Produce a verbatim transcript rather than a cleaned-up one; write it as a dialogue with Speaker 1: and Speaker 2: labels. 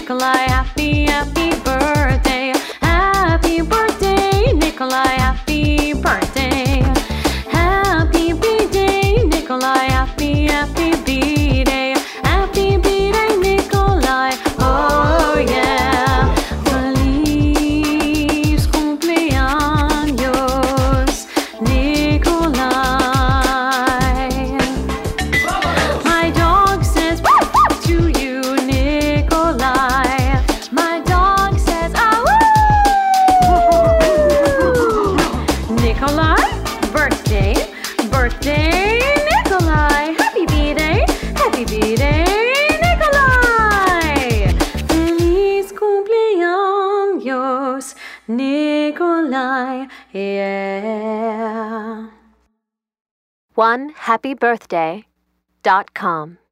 Speaker 1: Nikolai, happy, happy birthday. Happy birthday, Nikolai, happy birthday. Happy B-Day, Nikolai, happy, happy B-Day. Happy B-Day, Nikolai, oh yeah. Feliz cumpleaños, Nikolai. My dog says woof, woof to you, Nikolai. My dog says ah woo. Nikolai, birthday, birthday, Nikolai. Happy B-Day, happy B-Day, Nikolai. Feliz cumpleaños, Nikolai, yeah.
Speaker 2: one happy birthday dot com